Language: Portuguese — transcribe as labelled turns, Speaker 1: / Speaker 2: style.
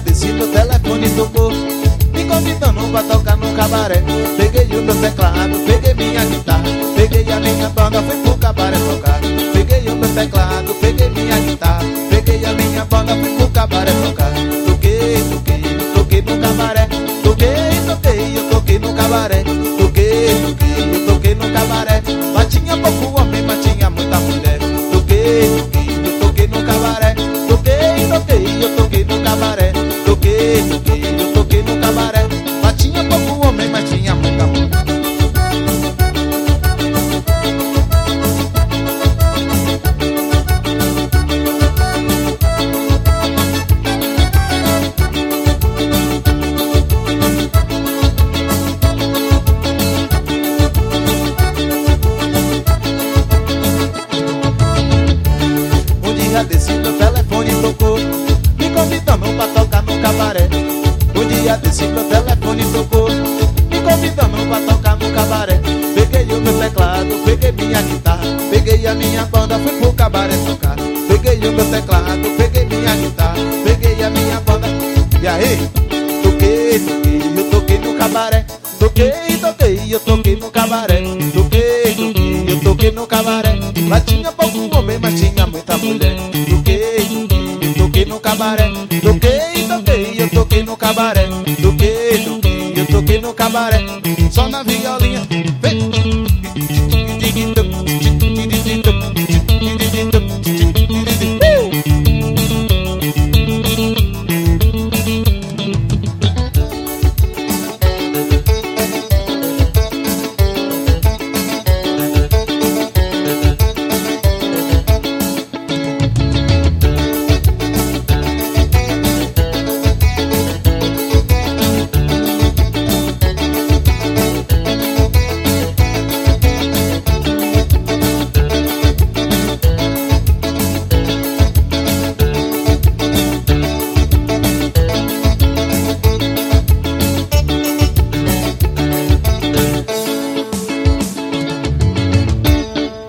Speaker 1: desse meu telefone tocou, me convidando pra tocar no cabaré. Peguei o meu teclado, peguei minha guitarra, peguei a minha banda, fui pro cabaré tocar. Peguei o meu teclado, peguei minha guitarra, peguei a minha banda, fui pro cabaré tocar. Toquei, toquei, toquei no cabaré. Toquei, toquei, eu toquei no cabaré. Toquei, toquei, eu toquei no cabaré. Mas tinha pouco homem, mas tinha muita mulher. Toquei, toquei, eu toquei no cabaré. Toquei, toquei, eu toquei no cabaré. Toquei, toquei, eu toquei no cabaré. Mas tinha pouco homem, mas tinha muita mulher. Desse meu telefone tocou, me convidando pra tocar no cabaré. Um dia desse meu telefone tocou, me convidando pra tocar no cabaré. Peguei o meu teclado, peguei minha guitarra, peguei a minha banda, fui pro cabaré tocar. Peguei o meu teclado, peguei minha guitarra, peguei a minha banda. E aí? Toquei, toquei, eu toquei no cabaré. Toquei, toquei, eu toquei no cabaré. Toquei, toquei, eu toquei no cabaré. Lá tinha pouco homem, mas tinha muita mulher. Toquei, toquei, eu toquei no cabaré. Toquei, toquei, eu toquei no cabaré. Toquei, toquei, eu toquei no cabaré. Só na violinha, vem.